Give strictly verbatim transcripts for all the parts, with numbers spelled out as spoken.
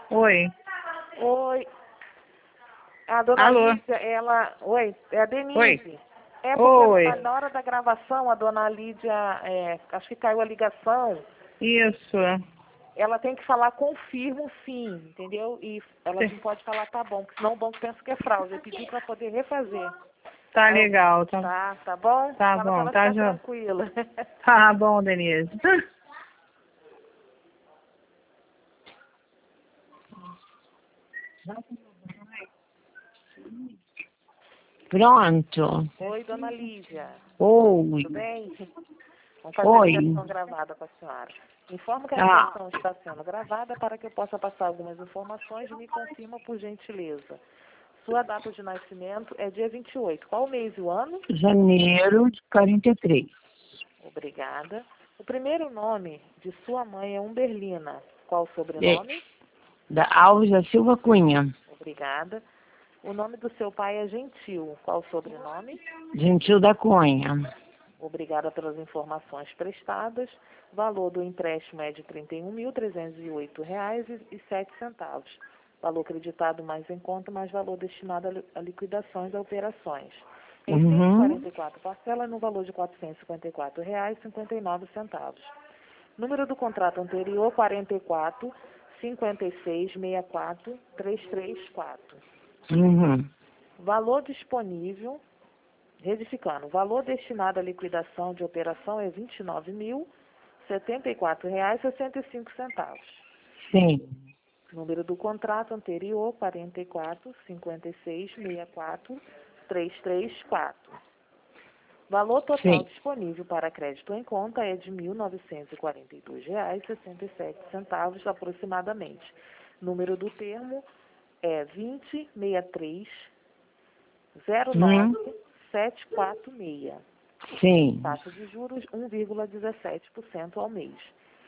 Oi. Oi, a dona Alô. Lídia, ela... Oi, é a Oi. Denise. É porque Oi. na na hora da gravação, a dona Lídia, é, acho que caiu a ligação, Isso. ela tem que falar confirmo sim, entendeu? E ela não pode falar tá bom, porque senão o banco pensa que é fraude. Eu pedi para poder refazer. Tá Aí eu- legal. Tá, Tá, tá bom? tá Fala para bom. ela Tá, ficar já. tranquila. Tá bom, Denise. Pronto. Oi, dona Lídia. Oi. Tudo bem? Vamos fazer a Oi. ligação gravada com a senhora. Informo que a Ah, ligação está sendo gravada para que eu possa passar algumas informações e me confirma por gentileza. Sua data de nascimento é dia vinte e oito. Qual o mês e o ano? janeiro de quarenta e três. Obrigada. O primeiro nome de sua mãe é Umberlina. Qual o É, sobrenome? da Alves da Silva Cunha. Obrigada. O nome do seu pai é Gentil. Qual o sobrenome? Gentil da Cunha. Obrigada pelas informações prestadas. Valor do empréstimo é de trinta e um mil trezentos e oito reais e sete centavos. Valor creditado mais em conta, mais valor destinado a li- a liquidações e operações. Em cento e quarenta Uhum. e quatro parcelas no valor de quatrocentos e cinquenta e quatro reais e cinquenta e nove centavos. Número do contrato anterior, quarenta e quatro, cinquenta e seis, sessenta e quatro, trezentos e trinta e quatro. Uhum. Valor disponível, retificando, valor destinado à liquidação de operação é vinte e nove mil, setenta e quatro reais e sessenta e cinco centavos. Sim. Número do contrato anterior, quarenta e quatro, cinquenta e seis, sessenta e quatro, trezentos e trinta e quatro. Valor total Sim. disponível para crédito em conta é de mil novecentos e quarenta e dois reais e sessenta e sete centavos aproximadamente. Número do termo é vinte, sessenta e três, zero Uhum. nove, sete quatro seis. Sim. Taxa de juros um vírgula dezessete por cento ao mês.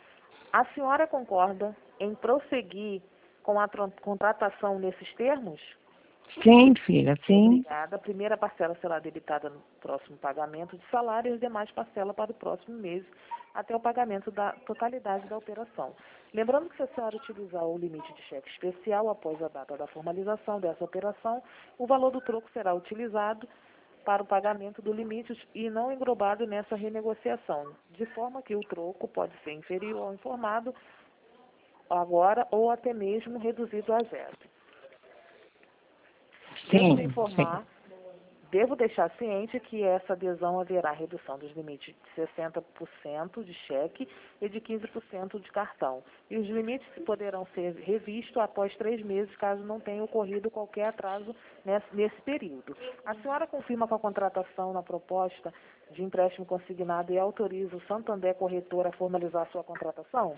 A senhora concorda em prosseguir com a tran- contratação nesses termos? Sim, filha, sim. Obrigada. A primeira parcela será debitada no próximo pagamento de salário e as demais parcelas para o próximo mês, até o pagamento da totalidade da operação. Lembrando que se a senhora utilizar o limite de cheque especial após a data da formalização dessa operação, o valor do troco será utilizado para o pagamento do limite e não englobado nessa renegociação, de forma que o troco pode ser inferior ao informado agora ou até mesmo reduzido a zero. Devo lhe Sim, sim. informar, devo deixar ciente que essa adesão haverá redução dos limites de sessenta por cento de cheque e de quinze por cento de cartão. E os limites poderão ser revistos após três meses, caso não tenha ocorrido qualquer atraso nesse, nesse período. A senhora confirma com a contratação na proposta de empréstimo consignado e autoriza o Santander Corretor a formalizar sua contratação?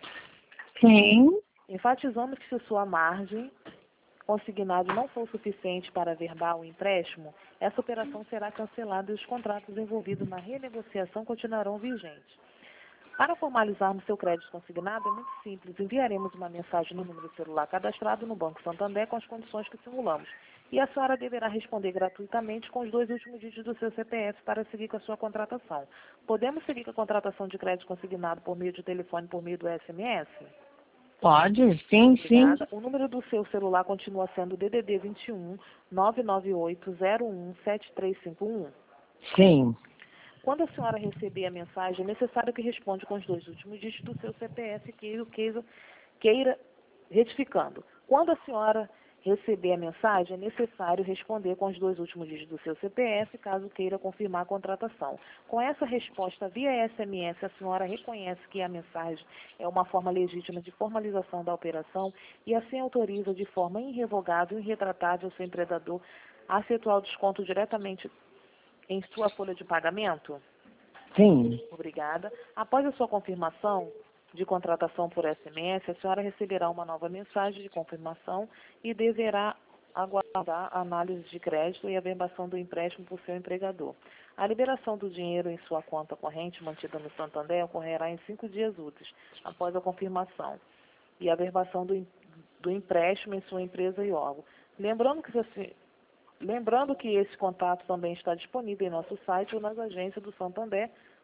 Sim. Enfatizamos que se sua margem consignado não for suficiente para averbar o empréstimo, essa operação será cancelada e os contratos envolvidos na renegociação continuarão vigentes. Para formalizarmos seu crédito consignado, é muito simples. Enviaremos uma mensagem no número de celular cadastrado no Banco Santander com as condições que simulamos. E a senhora deverá responder gratuitamente com os dois últimos dígitos do seu C P F para seguir com a sua contratação. Podemos seguir com a contratação de crédito consignado por meio de telefone, por meio do S M S? Pode? Sim, sim. Obrigada. O número do seu celular continua sendo D D D vinte e um, nove nove oito, zero um, sete três cinco um. Sim. Quando a senhora receber a mensagem, é necessário que responda com os dois últimos dígitos do seu C P F, queira, queira, queira, retificando. Quando a senhora receber a mensagem, é necessário responder com os dois últimos dígitos do seu C P F, caso queira confirmar a contratação. Com essa resposta via S M S, a senhora reconhece que a mensagem é uma forma legítima de formalização da operação e assim autoriza de forma irrevogável e irretratável o seu empregador a efetuar o desconto diretamente em sua folha de pagamento? Sim. Obrigada. Após a sua confirmação de contratação por S M S, a senhora receberá uma nova mensagem de confirmação e deverá aguardar a análise de crédito e a averbação do empréstimo por seu empregador. A liberação do dinheiro em sua conta corrente mantida no Santander ocorrerá em cinco dias úteis após a confirmação e a averbação do, em- do empréstimo em sua empresa e órgão. Lembrando que, se a Lembrando que esse contato também está disponível em nosso site ou nas agências do Santander,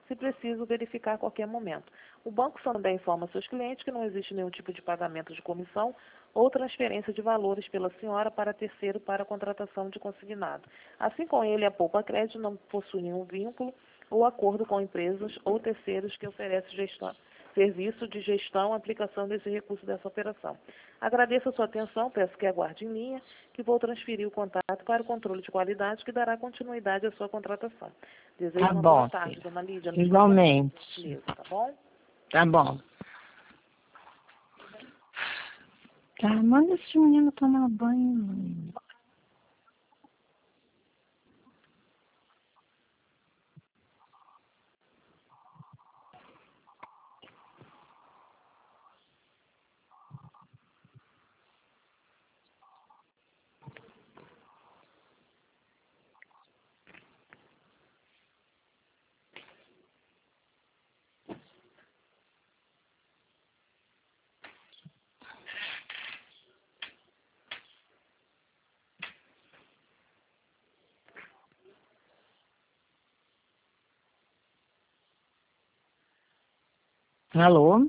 se preciso verificar a qualquer momento. O Banco Santander informa seus clientes que não existe nenhum tipo de pagamento de comissão ou transferência de valores pela senhora para terceiro para a contratação de consignado. Assim como ele, a Poupa Crédito não possui nenhum vínculo ou acordo com empresas ou terceiros que oferecem gestão, serviço de gestão, aplicação desse recurso dessa operação. Agradeço a sua atenção, peço que aguarde em linha, que vou transferir o contato para o controle de qualidade, que dará continuidade à sua contratação. Desejo Tá uma bom, boa tarde, filha. dona Lídia. Nos Igualmente. Beleza, tá bom? Tá bom. Tá, manda esse menino tomar banho, mãe. Alô?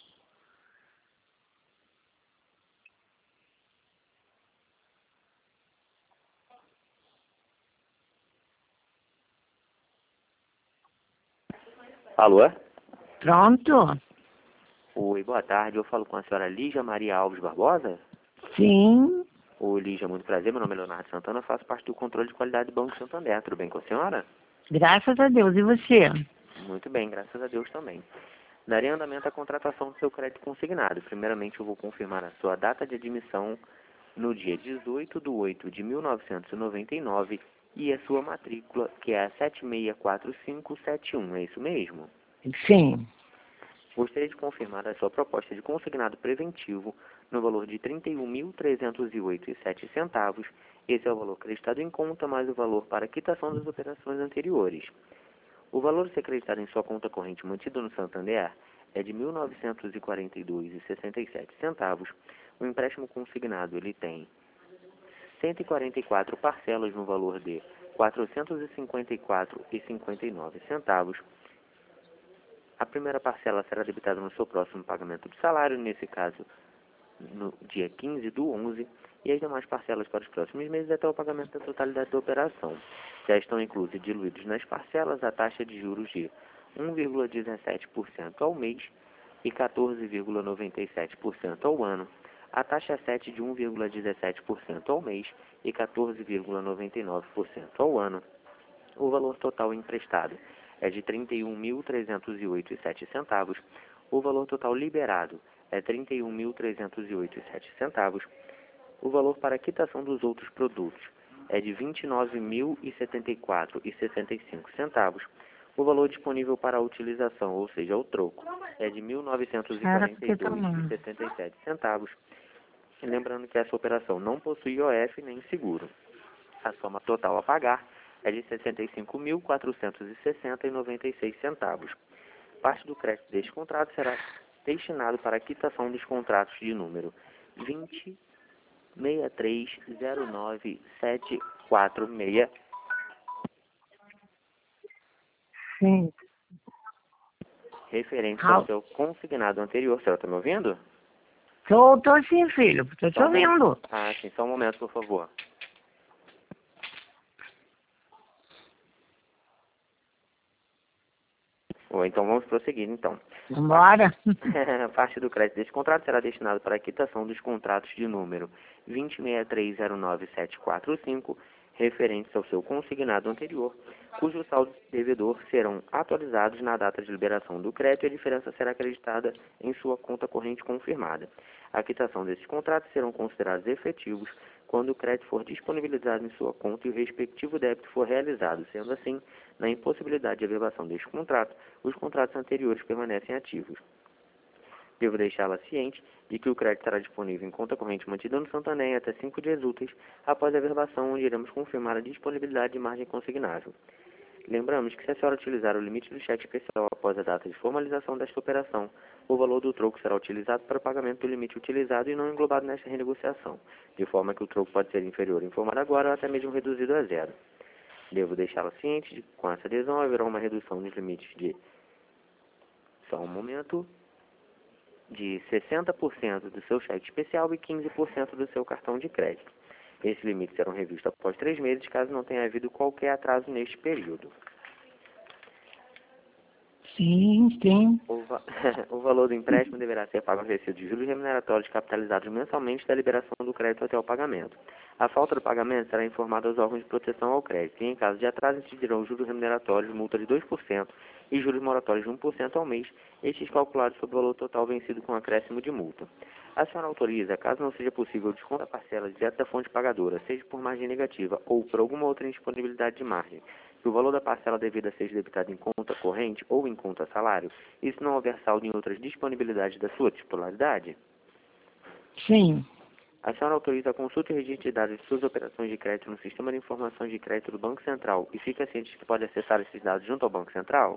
Alô? Pronto? Oi, boa tarde. Eu falo com a senhora Lígia Maria Alves Barbosa? Sim. Oi, Lígia, muito prazer. Meu nome é Leonardo Santana, eu faço parte do controle de qualidade do Banco Santander. Tudo bem com a senhora? Graças a Deus. E você? Muito bem, graças a Deus também. Darei andamento à contratação do seu crédito consignado. Primeiramente, eu vou confirmar a sua data de admissão no dia dezoito de oito de mil novecentos e noventa e nove e a sua matrícula, que é a sete seis quatro cinco sete um. É isso mesmo? Sim. Gostaria de confirmar a sua proposta de consignado preventivo no valor de trinta e um mil trezentos e oito reais e sete centavos. Esse é o valor acreditado em conta, mais o valor para quitação das operações anteriores. O valor a ser acreditado em sua conta corrente mantido no Santander é de mil novecentos e quarenta e dois reais e sessenta e sete centavos. O empréstimo consignado ele tem cento e quarenta e quatro parcelas no valor de quatrocentos e cinquenta e quatro reais e cinquenta e nove centavos. A primeira parcela será debitada no seu próximo pagamento de salário, nesse caso, no dia quinze do onze, e as demais parcelas para os próximos meses até o pagamento da totalidade da operação. Já estão inclusos e diluídos nas parcelas a taxa de juros de um vírgula dezessete por cento ao mês e quatorze vírgula noventa e sete por cento ao ano, a taxa sete de um vírgula dezessete por cento ao mês e quatorze vírgula noventa e nove por cento ao ano. O valor total emprestado é de trinta e um mil trezentos e oito reais e sete centavos. O valor total liberado é trinta e um mil trezentos e oito reais e sete centavos. O valor para quitação dos outros produtos é de vinte e nove mil e setenta e quatro reais e sessenta e cinco centavos. O valor disponível para a utilização, ou seja, o troco, é de mil novecentos e quarenta e dois reais e sessenta e sete centavos. Lembrando que essa operação não possui O F nem seguro. A soma total a pagar é de sessenta e cinco mil quatrocentos e sessenta reais e noventa e seis centavos. Parte do crédito deste contrato será destinado para a quitação dos contratos de número vinte, sessenta e três, zero nove, sete quatro seis, Sim. referente Al- ao seu consignado anterior. Você está me ouvindo? Tô, tô sim, filho. Tô te Só um mo- ouvindo. Ah, sim, só um momento, por favor. Ou então vamos prosseguir, então. Vambora. Parte do crédito deste contrato será destinado para a quitação dos contratos de número vinte, sessenta e três, zero nove, sete quatro cinco, referentes ao seu consignado anterior, cujo saldo devedor serão atualizados na data de liberação do crédito e a diferença será acreditada em sua conta corrente confirmada. A quitação desses contratos serão considerados efetivos quando o crédito for disponibilizado em sua conta e o respectivo débito for realizado. Sendo assim, na impossibilidade de elevação deste contrato, os contratos anteriores permanecem ativos. Devo deixá-la ciente de que o crédito estará disponível em conta corrente mantida no Santander em até cinco dias úteis após a verbação, onde iremos confirmar a disponibilidade de margem consignável. Lembramos que se a senhora utilizar o limite do cheque especial após a data de formalização desta operação, o valor do troco será utilizado para o pagamento do limite utilizado e não englobado nesta renegociação, de forma que o troco pode ser inferior informado agora ou até mesmo reduzido a zero. Devo deixá-la ciente de que com essa adesão haverá uma redução dos limites de, só um momento, de sessenta por cento do seu cheque especial e quinze por cento do seu cartão de crédito. Esses limites serão revistos após três meses, caso não tenha havido qualquer atraso neste período. Sim, sim. O, va o valor do empréstimo deverá ser pago ao recibo de juros remuneratórios capitalizados mensalmente da liberação do crédito até o pagamento. A falta do pagamento será informada aos órgãos de proteção ao crédito e, em caso de atraso, incidirão juros remuneratórios, multa de dois por cento e juros moratórios de um por cento ao mês, estes calculados sobre o valor total vencido com acréscimo de multa. A senhora autoriza, caso não seja possível o desconto da parcela direto da fonte pagadora, seja por margem negativa ou por alguma outra indisponibilidade de margem, que o valor da parcela devida seja debitado em conta corrente ou em conta salário, e se não houver saldo em outras disponibilidades da sua titularidade? Sim. A senhora autoriza a consulta e registro de dados de suas operações de crédito no Sistema de Informações de Crédito do Banco Central e fica ciente de que pode acessar esses dados junto ao Banco Central?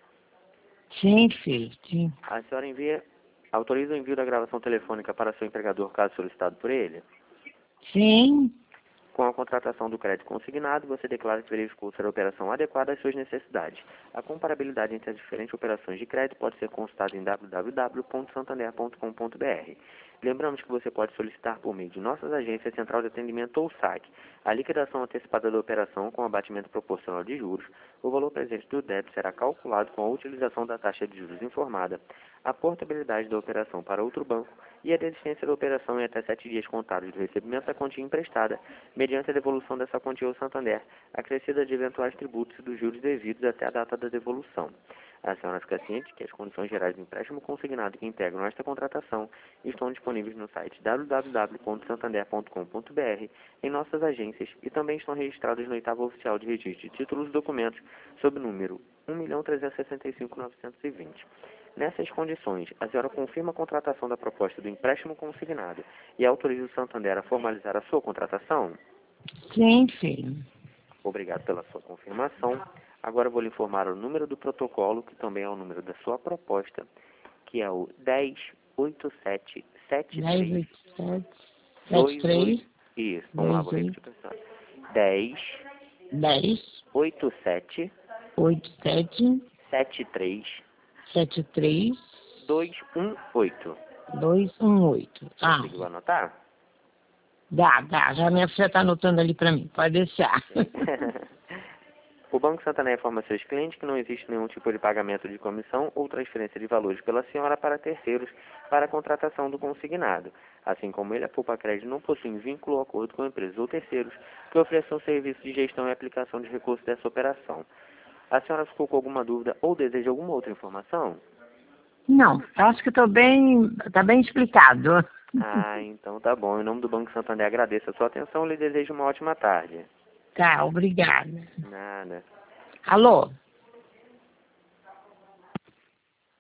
Sim, filho. Sim. A senhora envia, autoriza o envio da gravação telefônica para seu empregador, caso solicitado por ele? Sim. Com a contratação do crédito consignado, você declara que verificou ser a operação adequada às suas necessidades. A comparabilidade entre as diferentes operações de crédito pode ser consultada em w w w ponto santander ponto com ponto b r. Lembramos que você pode solicitar por meio de nossas agências Central de Atendimento ou S A C a liquidação antecipada da operação com abatimento proporcional de juros. O valor presente do débito será calculado com a utilização da taxa de juros informada, a portabilidade da operação para outro banco e a desistência da operação em até sete dias contados do recebimento da quantia emprestada, mediante a devolução dessa quantia ao Santander, acrescida de eventuais tributos e dos juros devidos até a data da devolução. A senhora fica ciente que as condições gerais do empréstimo consignado que integram esta contratação estão disponíveis no site w w w ponto santander ponto com ponto b r, em nossas agências, e também estão registrados no oitavo oficial de registro de títulos e documentos sob o número um milhão trezentos e sessenta e cinco mil novecentos e vinte. Nessas condições, a senhora confirma a contratação da proposta do empréstimo consignado e autoriza o Santander a formalizar a sua contratação? Sim, filho. Obrigado pela sua confirmação. Agora eu vou lhe informar o número do protocolo, que também é o número da sua proposta, que é o dez oito sete sete dez, três oito, sete, dois sete, três, oito. Isso, vamos lá, vou dois, repetir para a senhora. dez dez, oito sete oito, sete, sete três sete, três, dois um oito. dois, um, oito. Ah, Conseguiu anotar? dá, dá. Já minha filha está anotando ali para mim. Pode deixar. O Banco Santander informa seus clientes que não existe nenhum tipo de pagamento de comissão ou transferência de valores pela senhora para terceiros para a contratação do consignado. Assim como ele, a Poupa Crédito não possui vínculo ou acordo com empresas ou terceiros que ofereçam serviços de gestão e aplicação de recursos dessa operação. A senhora ficou com alguma dúvida ou deseja alguma outra informação? Não, acho que estou bem, está bem explicado. Ah, então tá bom. Em nome do Banco Santander, agradeço a sua atenção e lhe desejo uma ótima tarde. Tá, obrigada. Nada. Alô?